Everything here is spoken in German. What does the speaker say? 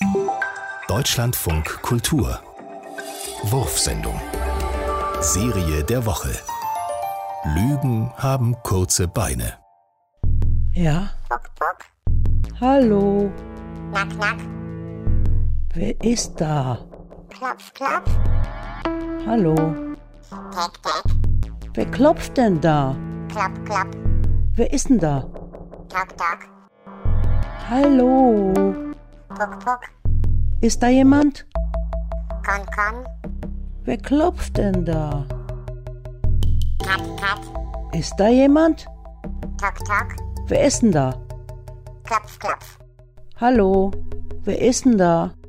Deutschlandfunk Kultur Wurfsendung. Serie der Woche. Lügen haben kurze Beine. Ja? Bock, bock. Hallo? Knack, knack. Wer ist da? Klopf, klopf. Hallo? Tack, tack. Wer klopft denn da? Klopp, klopp. Wer ist denn da? Tok, tok. Hallo? Puck, puck. Ist da jemand? Kon, kon. Wer klopft denn da? Kat, kat. Ist da jemand? Tok, tok. Wer ist denn da? Klopf, klopf. Hallo? Wer ist denn da?